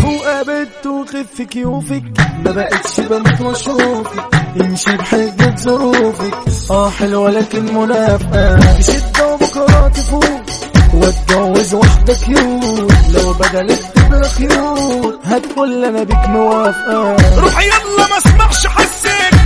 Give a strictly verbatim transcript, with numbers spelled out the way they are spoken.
وقابلت وخف كيوفك ما بقتش بموت واشوفك يمشي بحجة ظروفك. اه حلوة لكن منافقة بشدة وبكرة تفوق واتجوز واحدة كيوت لو بدلت تبقى خيوط هتقول انا بيك موافقة. روح يلا ما اسمعش حسك